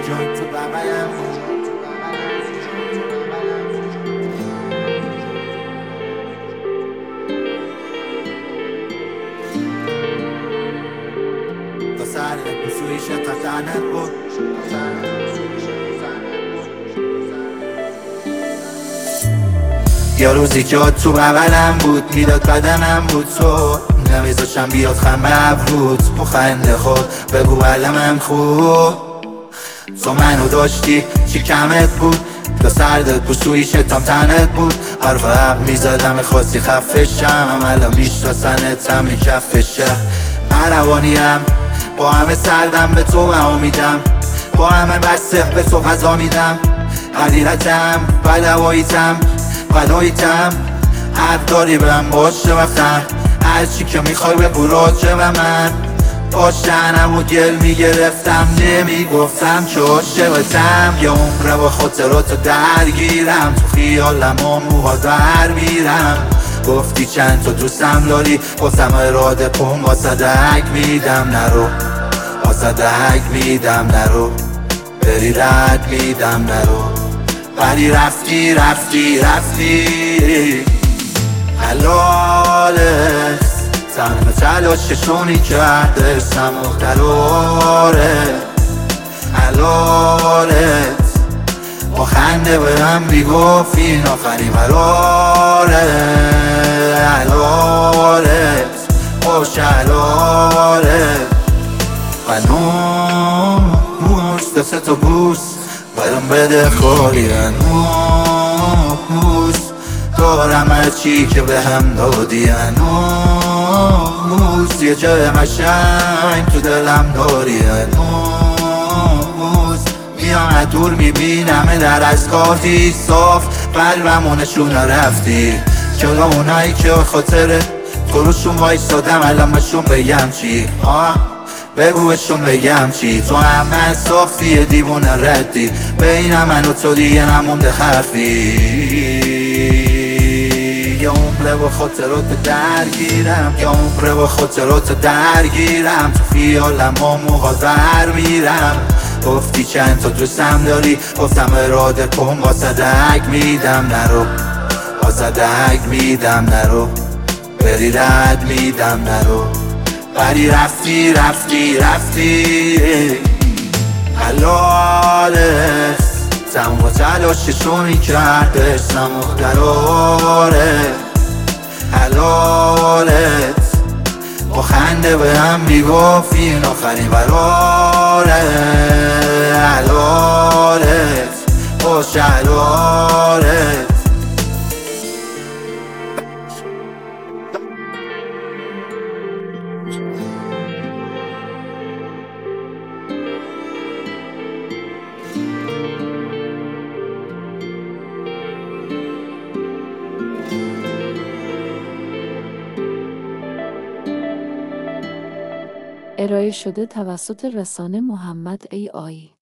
جوینت تو بغلم بود. تا سر بسویش تا تنت بود. یا روزی که تو بغلم بود میداد بدنم بود تو نمیذاشم بیاد خم ابروت تو خنده خود بگو علمم خوب تو منو داشتی چی کمت بود تا سردت بود سوی شتام تنت بود حرف حق میزدم خواستی خفشم الان میشناسنت همین کفشه من روانیم با همه سردم به تو امیدم با همه بسته به تو غذا میدم حقیقتم بدواییتم قلاییتم حق داری بهم باشه وقتم هرچی که میخوای بگو راجع به من پاشتنم و گل میگرفتم نمیگفتم که عاشقتم یه عمره با خاطراتو درگیرم تو خیالم و موها در میرم گفتی چند تا دوستم داری گفتم اراده کن واسه دک میدم نرو واسه دک میدم نرو بری رد میدم نرو ولی رفتی رفتی رفتی حلالت تنها تلاششونی کرده سمو قراره حلالت با خنده به هم میگفت این آخرین قراره حلالت خوش حلالت هنوز دستتو بوس برام بده خالی هنوز دارم هرچی که به هم دادی هنوز یه جای قشنگ تو دلم داری هنوز میام دور میبینم در از کارتی صاف قلبمو نشونه رفتی جلو اونایی که خاطره جلوشون وایستادم الان بهشون بگم چی بگو بهشون بگم چی تو هم من ساختی دیوونه ردی بین من و تو دیگه نمونده حرفی یه عمره با خاطرات درگیرم یه عمره با خاطرات درگیرم تو خیالم و موها در میرم گفتی چند تا دوستم داری گفتم اراده کن واسه دک میدم نرو واسه دک میدم نرو بری رد میدم نرو ولی رفتی رفتی رفتی حلالت تمام تلاششونی کرده سمو قراره حلالت با خنده به هم میگفت این آخرین قراره حلالت خوش حلالت ارائه شده توسط رسانه محمد ای آی